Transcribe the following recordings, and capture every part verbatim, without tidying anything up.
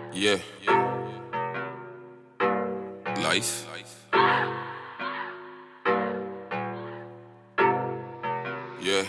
Yeah. Life. Yeah.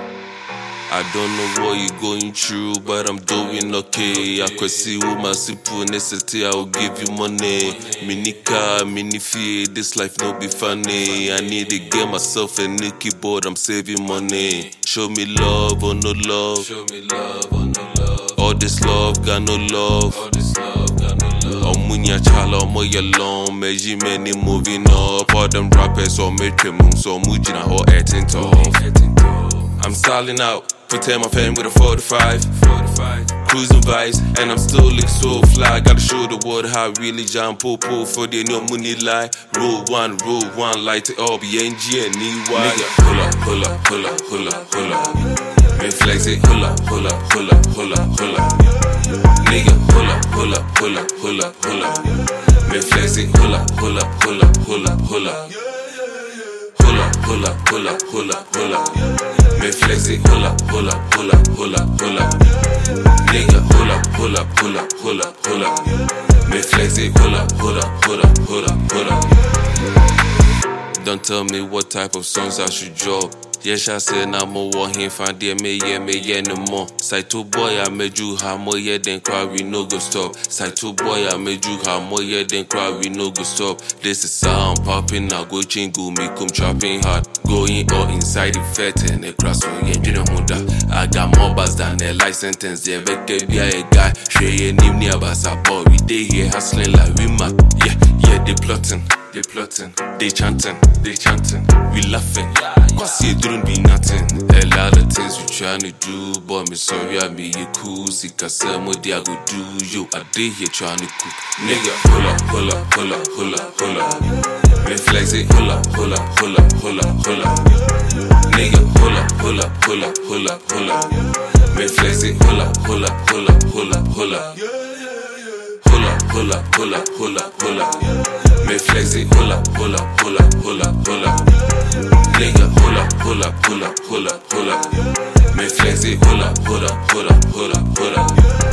I don't know what you're going through, but I'm doing okay. I could see with my simple necessity, I will give you money. Mini car, mini fee, this life no be funny. I need to get myself a new keyboard, I'm saving money. Show me love or no love. Show me love or no love. All this love, got no love. All this love, got no love. Omunya chala, omoya long, meji many moving up. All them rappers, or make them so mujina or etin I'm styling out, pretend my fan with a forty-five. Cruising vibes, and I'm still looking so fly. Gotta show the world how I really jam po po for the no money lie. Rule one, rule one, light it all, be N G and E Y. Nigga, pull up, pull up, pull up, pull up, pull up. Been flex it, pull up, pull up, pull up, pull up, pull up. Nigga, pull up, pull up, pull up, pull up, pull up. Been flex it, pull up, pull up, pull up, pull up, pull up. Pull up, pull up, pull up, pull up, pull up. Me flex it, pull up, pull up, pull up, pull up, pull up. Nigga, pull up, pull up, pull up, pull up, pull up. Me flex it, pull up, pull up, pull up, pull up, pull up. Don't tell me what type of songs I should drop. Yes, I said now more one here find there me yeah me yeah no more. Side two boy I made you have more yeah then cry we no go stop. Side two boy I made you have more yeah then cry we no go stop. This is sound popping now go chingu me come trapping hard. Going all inside the fete and the cross for yeah you know Honda. I got more bars than a life sentence. Yeah, but be a guy. Share name near Basa boy. We day here hustling like we ma. Yeah, yeah, they plotting. They plotting, they chanting, they chanting, we laughing. Cause it don't be nothing. A lot of things we tryna do, but me sorry I me you cool. See, cause some of I go do you. I did here tryna cook. Nigga, pull up, pull up, pull up, pull up, pull up. Me flex it, pull up, pull up, pull up, pull up, pull up. Nigga, pull up, pull up, pull up, pull up, pull up. Me flex it, pull up, pull up, pull up, pull up, pull up. Pull up, pull up, pull up, pull up, pull up. Me flex it, pull up, pull up, pull up, pull up, pull up. Nigga, pull up, pull up, pull up, pull up, pull up. Me flex it, pull up, pull up, pull up, pull up, pull up.